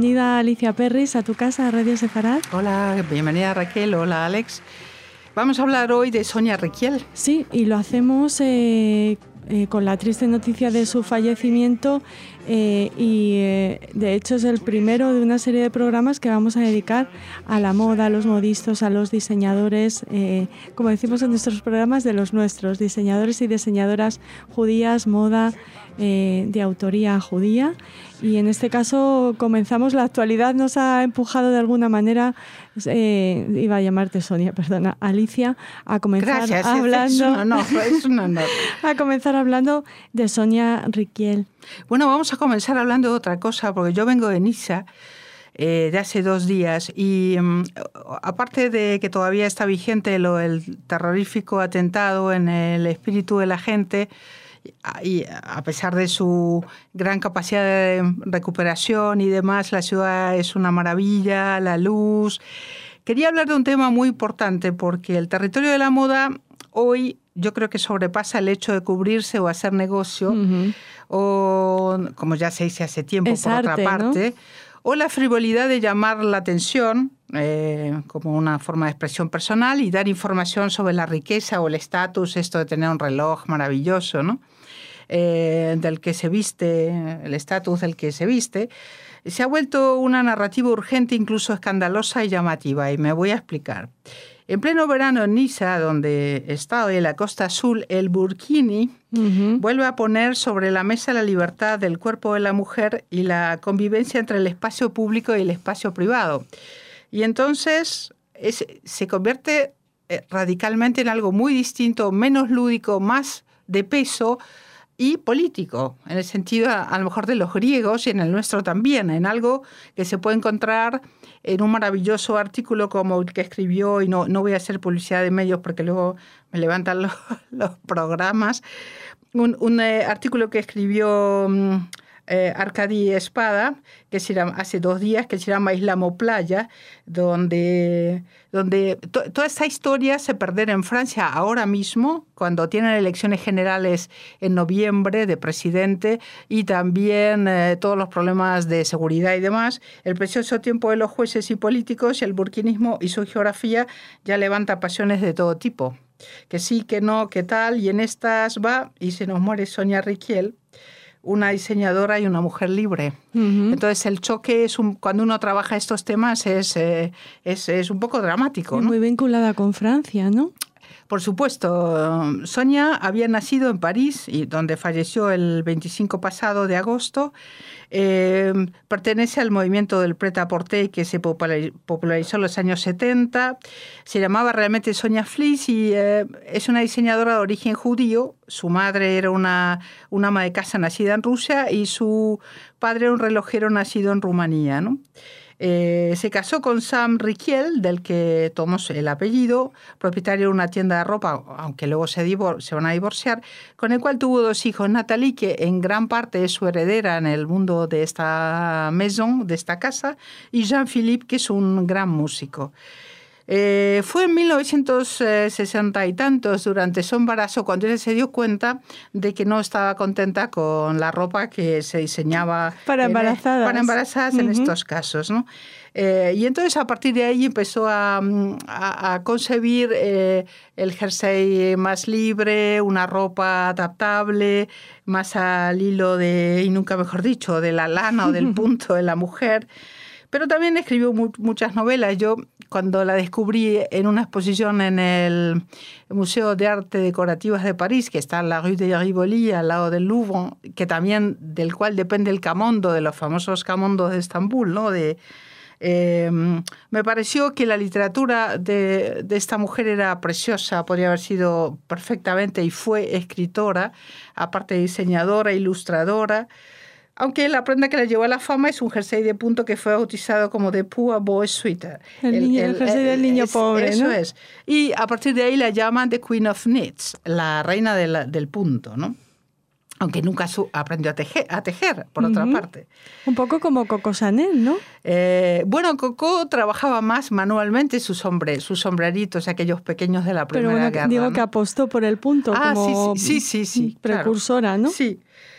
bienvenida Alicia Perris a tu casa, a Radio Sefarad. Hola, bienvenida Raquel, hola Alex. Vamos a hablar hoy de Sonia Rykiel. Sí, y lo hacemos con la triste noticia de su fallecimiento de hecho es el primero de una serie de programas que vamos a dedicar a la moda, a los modistas, a los diseñadores, como decimos en nuestros programas, de los nuestros, diseñadores y diseñadoras judías, moda de autoría judía. Y en este caso comenzamos, la actualidad nos ha empujado de alguna manera, iba a llamarte Sonia, perdona, Alicia, a comenzar es un honor. A comenzar hablando de Sonia Rykiel. Bueno, vamos a comenzar hablando de otra cosa, porque yo vengo de Niza de hace 2 días y aparte de que todavía está vigente el terrorífico atentado en el espíritu de la gente, y a pesar de su gran capacidad de recuperación y demás, la ciudad es una maravilla, la luz. Quería hablar de un tema muy importante porque el territorio de la moda hoy yo creo que sobrepasa el hecho de cubrirse o hacer negocio, o como ya se dice hace tiempo, es por arte, otra parte, ¿no? O la frivolidad de llamar la atención como una forma de expresión personal y dar información sobre la riqueza o el estatus, esto de tener un reloj maravilloso, ¿no? Del que se viste, el estatus del que se viste, se ha vuelto una narrativa urgente, incluso escandalosa y llamativa, y me voy a explicar. En pleno verano en Niza, donde está hoy la Costa Azul, el burkini vuelve a poner sobre la mesa la libertad del cuerpo de la mujer y la convivencia entre el espacio público y el espacio privado. Y entonces se convierte radicalmente en algo muy distinto, menos lúdico, más de peso y político, en el sentido a lo mejor de los griegos y en el nuestro también, en algo que se puede encontrar en un maravilloso artículo como el que escribió, y no voy a hacer publicidad de medios porque luego me levantan los programas, un artículo que escribió Arkady Espada, que se llama, hace 2 días, que se llama Islamoplaya, donde toda esta historia se perderá en Francia ahora mismo, cuando tienen elecciones generales en noviembre de presidente y también todos los problemas de seguridad y demás. El precioso tiempo de los jueces y políticos y el burkinismo y su geografía ya levanta pasiones de todo tipo. Que sí, que no, que tal, y en estas va y se nos muere Sonia Rykiel, una diseñadora y una mujer libre. Entonces el choque cuando uno trabaja estos temas es un poco dramático, ¿no? Muy vinculada con Francia, ¿no? Por supuesto. Sonia había nacido en París, y donde falleció el 25 pasado de agosto. Pertenece al movimiento del prêt-à-porter que se popularizó en los años 70. Se llamaba realmente Sonia Fliss y es una diseñadora de origen judío. Su madre era una ama de casa nacida en Rusia y su padre era un relojero nacido en Rumanía, ¿no? Se casó con Sam Rykiel, del que tomó el apellido, propietario de una tienda de ropa, aunque luego se van a divorciar, con el cual tuvo 2 hijos, Nathalie, que en gran parte es su heredera en el mundo de esta maison, de esta casa, y Jean-Philippe, que es un gran músico. Fue en 1960 y tantos, durante su embarazo, cuando ella se dio cuenta de que no estaba contenta con la ropa que se diseñaba para embarazadas en estos casos, ¿no? Y entonces a partir de ahí empezó a concebir el jersey más libre, una ropa adaptable, más al hilo y nunca mejor dicho, de la lana o del punto de la mujer. Pero también escribió muchas novelas. Yo, cuando la descubrí en una exposición en el Museo de Arte Decorativas de París, que está en la Rue de Rivoli, al lado del Louvre, que también del cual depende el Camondo, de los famosos Camondos de Estambul, ¿no? Me pareció que la literatura de esta mujer era preciosa, podría haber sido perfectamente, y fue escritora, aparte de diseñadora, ilustradora. Aunque la prenda que la llevó a la fama es un jersey de punto que fue bautizado como The Poor Boy Sweater. El jersey del niño pobre, eso, ¿no? Es. Y a partir de ahí la llaman The Queen of Knits, la reina del punto, ¿no? Aunque nunca aprendió a tejer, por otra parte. Un poco como Coco Chanel, ¿no? Bueno, Coco trabajaba más manualmente sus sombreritos, aquellos pequeños de la Primera Guerra. Digo, ¿no? Que apostó por el punto como sí, precursora, claro. ¿no? Sí.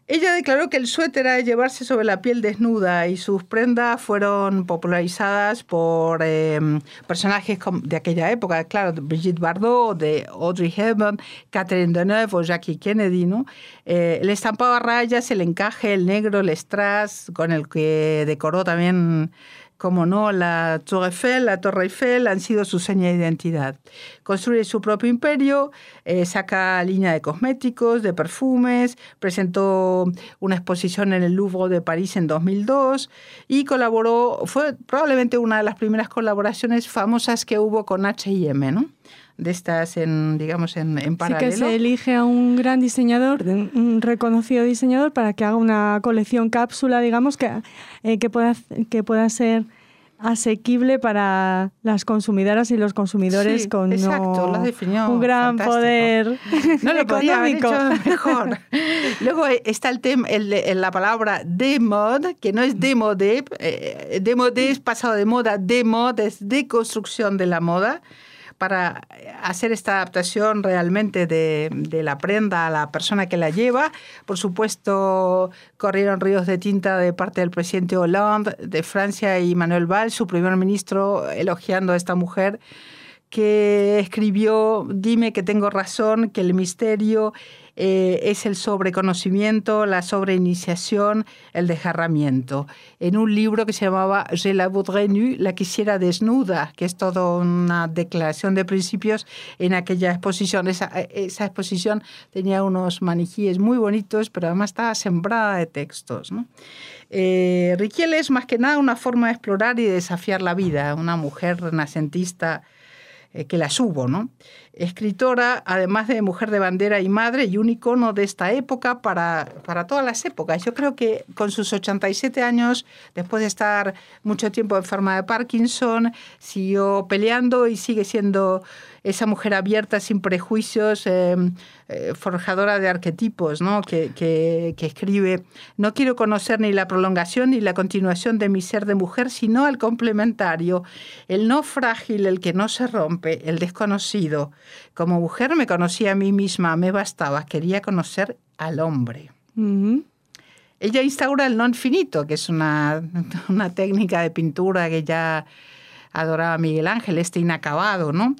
Ella declaró que el suéter era de llevarse sobre la piel desnuda y sus prendas fueron popularizadas por personajes de aquella época, claro, de Brigitte Bardot, de Audrey Hepburn, Catherine Deneuve o Jackie Kennedy, ¿no? El estampado a rayas, el encaje, el negro, el strass, con el que decoró también, como no, la Torre Eiffel han sido su seña de identidad. Construye su propio imperio, saca línea de cosméticos, de perfumes, presentó una exposición en el Louvre de París en 2002 y fue probablemente una de las primeras colaboraciones famosas que hubo con H&M, ¿no? De estas en paralelo. Sí, que se elige a un gran diseñador, un reconocido diseñador, para que haga una colección cápsula, digamos, que pueda ser asequible para las consumidoras y los consumidores, sí, con exacto, lo definió, un gran fantástico. Poder no lo podía haber económico. hecho mejor. Luego está el tema, la palabra de mode, que no es démodé. Démodé es pasado de moda, de mode es deconstrucción de la moda, para hacer esta adaptación realmente de la prenda a la persona que la lleva. Por supuesto, corrieron ríos de tinta de parte del presidente Hollande de Francia y Manuel Valls, su primer ministro, elogiando a esta mujer que escribió: dime que tengo razón, que el misterio es el sobreconocimiento, la sobreiniciación, el desgarramiento, en un libro que se llamaba Je la voudrais nue, la quisiera desnuda, que es toda una declaración de principios en aquella exposición. Esa exposición tenía unos maniquíes muy bonitos, pero además estaba sembrada de textos, ¿no? Riquel es más que nada una forma de explorar y de desafiar la vida, una mujer renacentista que las hubo, ¿no? Escritora, además de mujer de bandera y madre, y un icono de esta época para todas las épocas. Yo creo que con sus 87 años, después de estar mucho tiempo enferma de Parkinson, siguió peleando y sigue siendo esa mujer abierta, sin prejuicios, forjadora de arquetipos, ¿no? Que escribe: no quiero conocer ni la prolongación ni la continuación de mi ser de mujer, sino el complementario, el no frágil, el que no se rompe, el desconocido. Como mujer me conocí a mí misma, me bastaba, quería conocer al hombre. Uh-huh. Ella instaura el non finito, que es una técnica de pintura que ya adoraba Miguel Ángel, este inacabado, ¿no?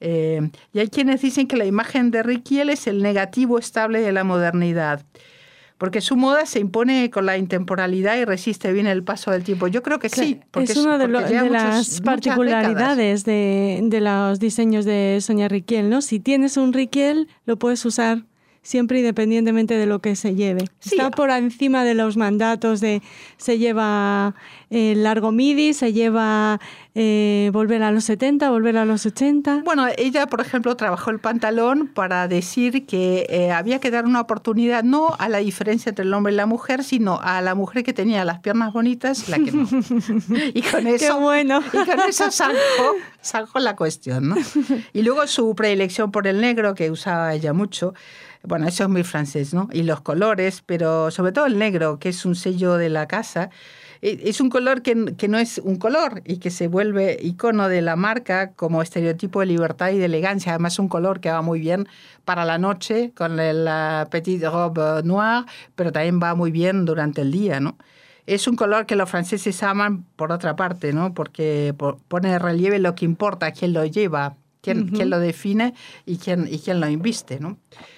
Y hay quienes dicen que la imagen de Riquel es el negativo estable de la modernidad, porque su moda se impone con la intemporalidad y resiste bien el paso del tiempo. Yo creo que sí. Porque es una de las particularidades de los diseños de Sonia Riquel, ¿no? Si tienes un Riquel, lo puedes usar siempre independientemente de lo que se lleve. Sí. Está por encima de los mandatos de se lleva largo midi, se lleva volver a los 70, volver a los 80. Bueno, ella, por ejemplo, trabajó el pantalón para decir que había que dar una oportunidad no a la diferencia entre el hombre y la mujer, sino a la mujer que tenía las piernas bonitas y la que no. Y con eso, ¡qué bueno! Y con eso zanjó la cuestión, ¿no? Y luego su predilección por el negro, que usaba ella mucho. Bueno, eso es muy francés, ¿no? Y los colores, pero sobre todo el negro, que es un sello de la casa. Es un color que no es un color y que se vuelve icono de la marca como estereotipo de libertad y de elegancia. Además, es un color que va muy bien para la noche con la petite robe noire, pero también va muy bien durante el día, ¿no? Es un color que los franceses aman, por otra parte, ¿no? Porque pone de relieve lo que importa, quién lo lleva, quién lo define y quién lo inviste, ¿no?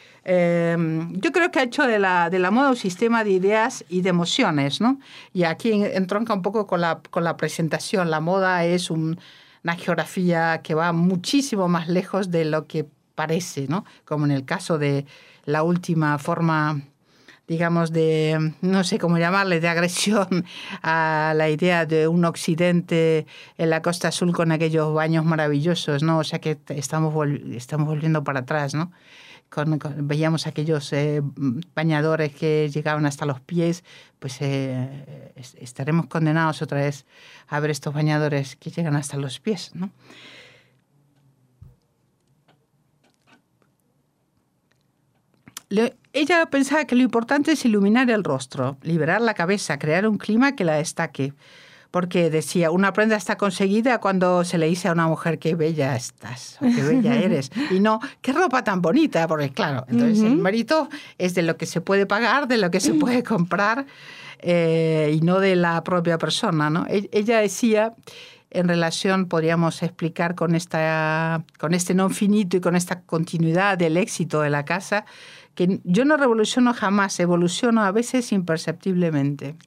Yo creo que ha hecho de la moda un sistema de ideas y de emociones, ¿no? Y aquí entronca un poco con la presentación. La moda es una geografía que va muchísimo más lejos de lo que parece, ¿no? Como en el caso de la última forma, digamos, de, no sé cómo llamarle, de agresión a la idea de un occidente en la Costa Azul con aquellos baños maravillosos, ¿no? O sea que estamos volviendo para atrás, ¿no? Veíamos aquellos bañadores que llegaban hasta los pies, pues estaremos condenados otra vez a ver estos bañadores que llegan hasta los pies, ¿no? Ella pensaba que lo importante es iluminar el rostro, liberar la cabeza, crear un clima que la destaque. porque decía, una prenda está conseguida cuando se le dice a una mujer qué bella estás o qué bella eres, y no, qué ropa tan bonita, porque claro, entonces el mérito es de lo que se puede pagar, de lo que se puede comprar, y no de la propia persona, ¿no? Ella decía, en relación, podríamos explicar con este non finito y con esta continuidad del éxito de la casa, que yo no revoluciono jamás, evoluciono a veces imperceptiblemente.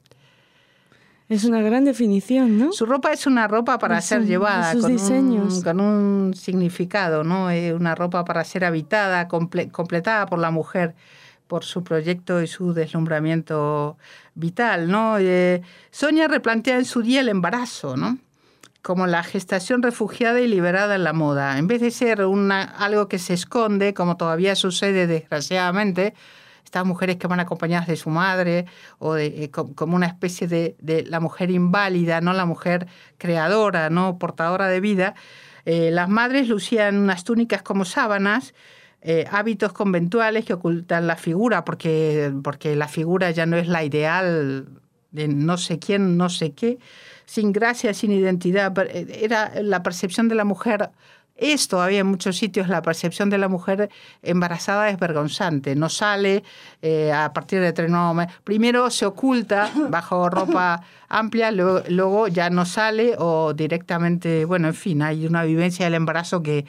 Es una gran definición, ¿no? Su ropa es una ropa para ser llevada, con un significado, ¿no? Una ropa para ser habitada, completada por la mujer, por su proyecto y su deslumbramiento vital, ¿no? Sonia replantea en su día el embarazo, ¿no? Como la gestación refugiada y liberada en la moda. En vez de ser algo que se esconde, como todavía sucede desgraciadamente, estas mujeres que van acompañadas de su madre o como una especie de la mujer inválida, no la mujer creadora, no portadora de vida. Las madres lucían unas túnicas como sábanas, hábitos conventuales que ocultan la figura, porque la figura ya no es la ideal de no sé quién, no sé qué, sin gracia, sin identidad. Era la percepción de la mujer. Es todavía en muchos sitios la percepción de la mujer embarazada es vergonzante. No sale a partir de determinado momento. Primero se oculta bajo ropa amplia, luego ya no sale o directamente, bueno, en fin, hay una vivencia del embarazo que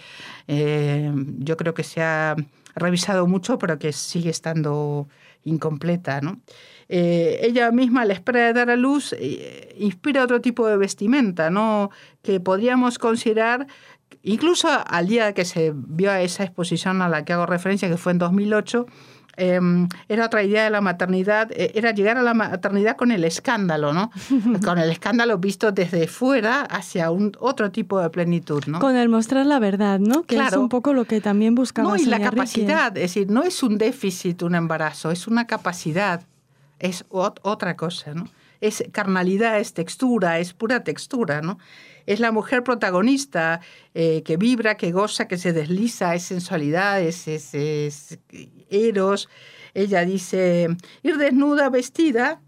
yo creo que se ha revisado mucho, pero que sigue estando incompleta, ¿no? Ella misma, a la espera de dar a luz, inspira otro tipo de vestimenta, ¿no? Que podríamos considerar. Incluso al día que se vio a esa exposición a la que hago referencia, que fue en 2008, era otra idea de la maternidad, era llegar a la maternidad con el escándalo, ¿no? Con el escándalo visto desde fuera hacia otro tipo de plenitud, ¿no? Con el mostrar la verdad, ¿no? Que claro, es un poco lo que también buscaba. No, y la capacidad, es decir, no es un déficit un embarazo, es una capacidad, es otra cosa, ¿no? Es carnalidad, es textura, es pura textura, ¿no? Es la mujer protagonista que vibra, que goza, que se desliza, es sensualidad, es eros. Ella dice, ir desnuda vestida,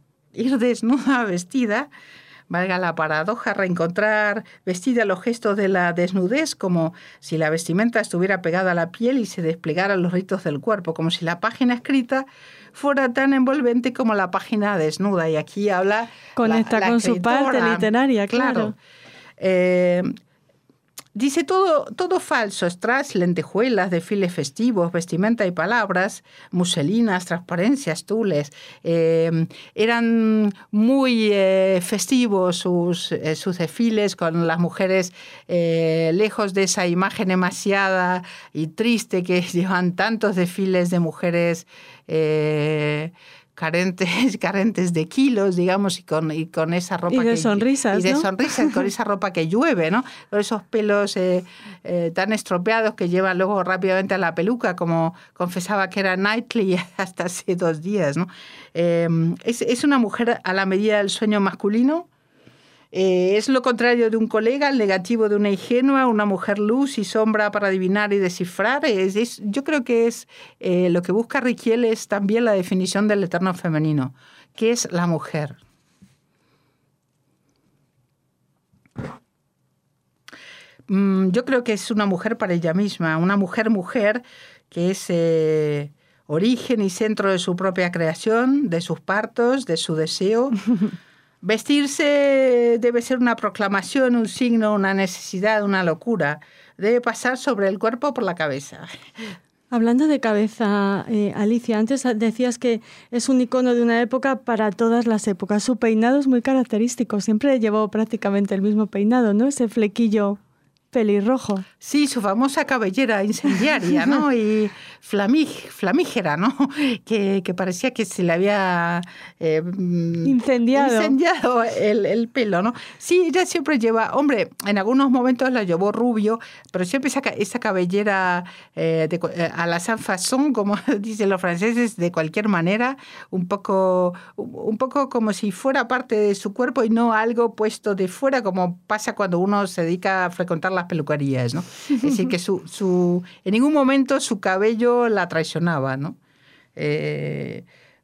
valga la paradoja, reencontrar vestida los gestos de la desnudez, como si la vestimenta estuviera pegada a la piel y se desplegaran los ritos del cuerpo, como si la página escrita fuera tan envolvente como la página desnuda. Y aquí habla conecta con escritora, su parte literaria, claro. Dice todo falso, strass, lentejuelas, desfiles festivos, vestimenta y palabras, muselinas, transparencias, tules. Eran muy festivos sus desfiles con las mujeres lejos de esa imagen demasiada y triste que llevan tantos desfiles de mujeres carentes de kilos, digamos, y con esa ropa y de sonrisas, y de sonrisas, con esa ropa que llueve, ¿no? Con esos pelos tan estropeados que llevan luego rápidamente a la peluca, como confesaba que era Knightley hasta hace 2 días, ¿no? Es una mujer a la medida del sueño masculino. Es lo contrario de un colega, el negativo de una ingenua, una mujer luz y sombra para adivinar y descifrar. Yo creo que es lo que busca Riquiel es también la definición del eterno femenino, que es la mujer. Yo creo que es una mujer para ella misma, una mujer que es origen y centro de su propia creación, de sus partos, de su deseo. Vestirse debe ser una proclamación, un signo, una necesidad, una locura. Debe pasar sobre el cuerpo por la cabeza. Hablando de cabeza, Alicia, antes decías que es un icono de una época para todas las épocas. Su peinado es muy característico. Siempre llevó prácticamente el mismo peinado, ¿no? Ese flequillo pelirrojo. Sí, su famosa cabellera incendiaria, ¿no? Y flamígera, ¿no? Que parecía que se le había incendiado el pelo, ¿no? Sí, ella siempre lleva, hombre, en algunos momentos la llevó rubio, pero siempre esa cabellera a la sans façon, como dicen los franceses, de cualquier manera, un poco como si fuera parte de su cuerpo y no algo puesto de fuera, como pasa cuando uno se dedica a frecuentar las peluquerías, ¿no? Es decir, que en ningún momento su cabello la traicionaba, ¿no?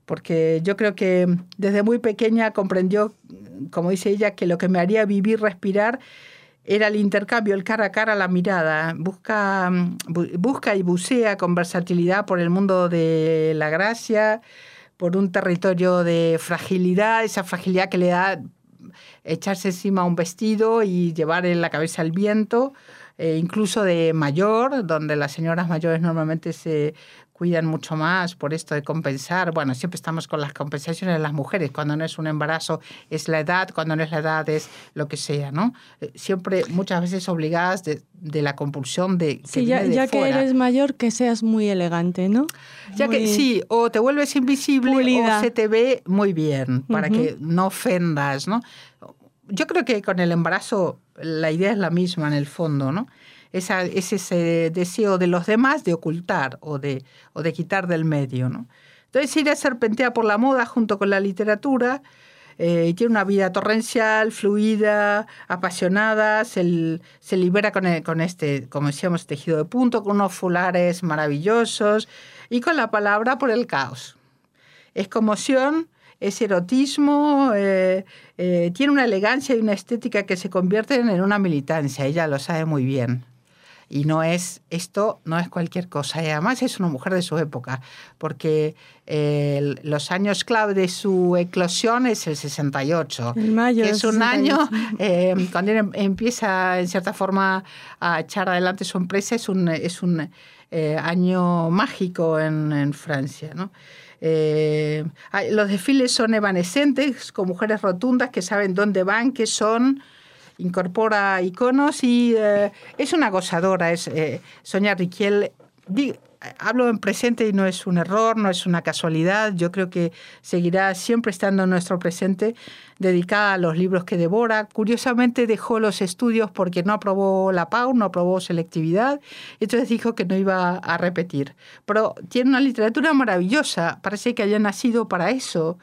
porque yo creo que desde muy pequeña comprendió, como dice ella, que lo que me haría vivir, respirar, era el intercambio, el cara a cara, la mirada. Busca y bucea con versatilidad por el mundo de la gracia, por un territorio de fragilidad, esa fragilidad que le da echarse encima un vestido y llevar en la cabeza el viento, incluso de mayor, donde las señoras mayores normalmente se cuidan mucho más por esto de compensar. Bueno, siempre estamos con las compensaciones de las mujeres. Cuando no es un embarazo es la edad, cuando no es la edad es lo que sea, ¿no? Siempre, muchas veces obligadas de la compulsión de que sí, viene de ya fuera. Que eres mayor, que seas muy elegante, ¿no? Ya que sí, o te vuelves invisible pulida. O se te ve muy bien, para que no ofendas, ¿no? Yo creo que con el embarazo la idea es la misma en el fondo, ¿no? Es ese deseo de los demás de ocultar o de quitar del medio, ¿no? Entonces ella serpentea por la moda junto con la literatura y tiene una vida torrencial, fluida, apasionada, se libera con este, como decíamos, tejido de punto, con unos fulares maravillosos y con la palabra por el caos. Es conmoción, es erotismo, tiene una elegancia y una estética que se convierten en una militancia, ella lo sabe muy bien. Y esto no es cualquier cosa. Y además es una mujer de su época, porque los años clave de su eclosión es el 68. El mayo que es un 68. año, cuando él empieza, en cierta forma, a echar adelante su empresa, es un año mágico en Francia, ¿no? Los desfiles son evanescentes, con mujeres rotundas que saben dónde van, qué son. Incorpora iconos y es una gozadora. Sonia Rykiel, hablo en presente y no es un error, no es una casualidad. Yo creo que seguirá siempre estando en nuestro presente, dedicada a los libros que devora. Curiosamente dejó los estudios porque no aprobó la PAU, no aprobó selectividad, entonces dijo que no iba a repetir. Pero tiene una literatura maravillosa, parece que haya nacido para eso.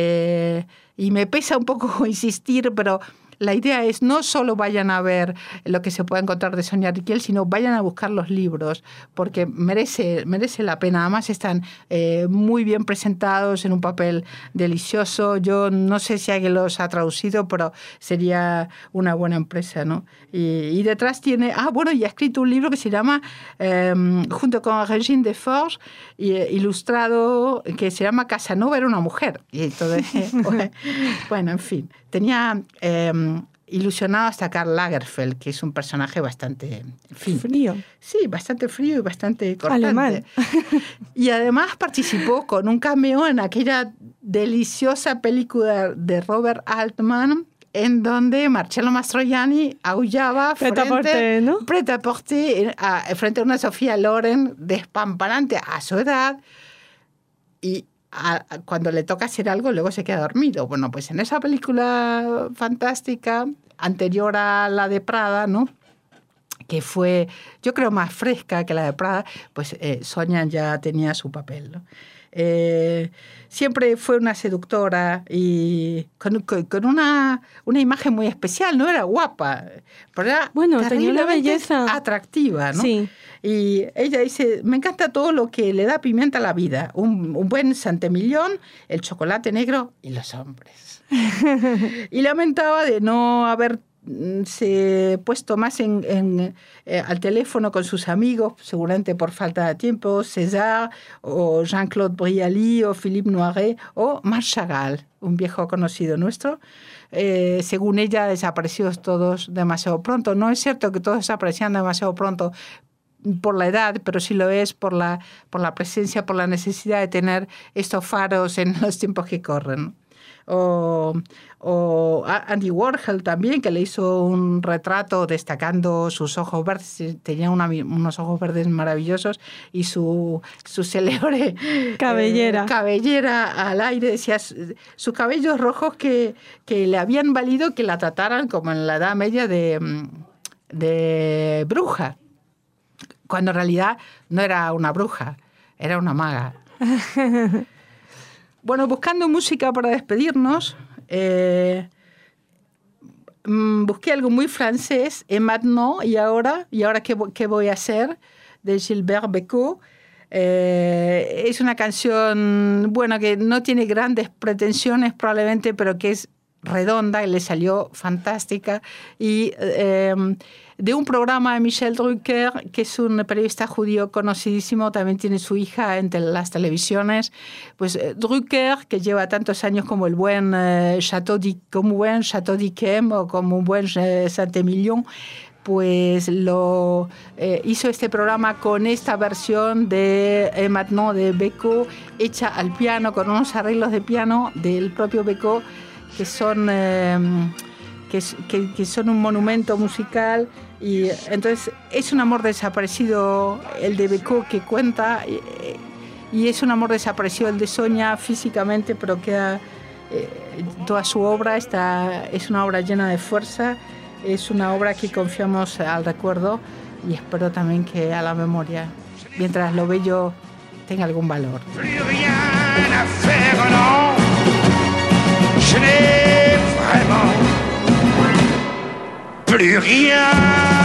Y me pesa un poco insistir, pero la idea es no solo vayan a ver lo que se puede encontrar de Sonia Rykiel, sino vayan a buscar los libros, porque merece la pena. Además están muy bien presentados en un papel delicioso. Yo no sé si alguien los ha traducido, pero sería una buena empresa, ¿no? Y detrás tiene... y ha escrito un libro que se llama, junto con Regine Deforges, ilustrado, que se llama Casanova era una mujer. Y entonces, bueno, en fin, tenía... ilusionado hasta Karl Lagerfeld, que es un personaje bastante... En fin, frío. Sí, bastante frío y bastante cortante. Alemán. Y además participó con un cameo en aquella deliciosa película de Robert Altman, en donde Marcello Mastroianni aullaba frente a una Sofía Loren despampanante a su edad y cuando le toca hacer algo, luego se queda dormido. Bueno, pues en esa película fantástica, anterior a la de Prada, ¿no?, que fue, yo creo, más fresca que la de Prada, pues Sonia ya tenía su papel, ¿no? Siempre fue una seductora y con una imagen muy especial. No era guapa, pero era tenía una belleza atractiva, ¿no? Sí. Y ella dice, me encanta todo lo que le da pimienta a la vida. Un buen Santemillón, el chocolate negro y los hombres. Y lamentaba de no haber se puesto más al teléfono con sus amigos, seguramente por falta de tiempo, César o Jean-Claude Brialy o Philippe Noiret o Marc Chagall, un viejo conocido nuestro. Según ella, desaparecidos todos demasiado pronto. No es cierto que todos desaparecían demasiado pronto por la edad, pero sí lo es por la presencia, por la necesidad de tener estos faros en los tiempos que corren. O Andy Warhol también, que le hizo un retrato destacando sus ojos verdes, tenía unos ojos verdes maravillosos y su célebre cabellera al aire, decía sus cabellos rojos que le habían valido que la trataran como en la Edad Media de bruja, cuando en realidad no era una bruja, era una maga. Bueno, buscando música para despedirnos, busqué algo muy francés, Et maintenant, y ahora ¿qué voy a hacer?, de Gilbert Bécaud. Es una canción, bueno, que no tiene grandes pretensiones probablemente, pero que es redonda y le salió fantástica. Y de un programa de Michel Drucker, que es un periodista judío conocidísimo, también tiene su hija en las televisiones. Pues Drucker, que lleva tantos años como el buen Chateau d'Yquem o como un buen Saint-Émilion, pues hizo este programa con esta versión de Maintenant de Beko, hecha al piano, con unos arreglos de piano del propio Beko, que son un monumento musical. Y entonces es un amor desaparecido el de Beko que cuenta, y es un amor desaparecido el de Sonia físicamente, pero queda toda su obra es una obra llena de fuerza. Es una obra que confiamos al recuerdo y espero también que a la memoria, mientras lo bello tenga algún valor. Plus rien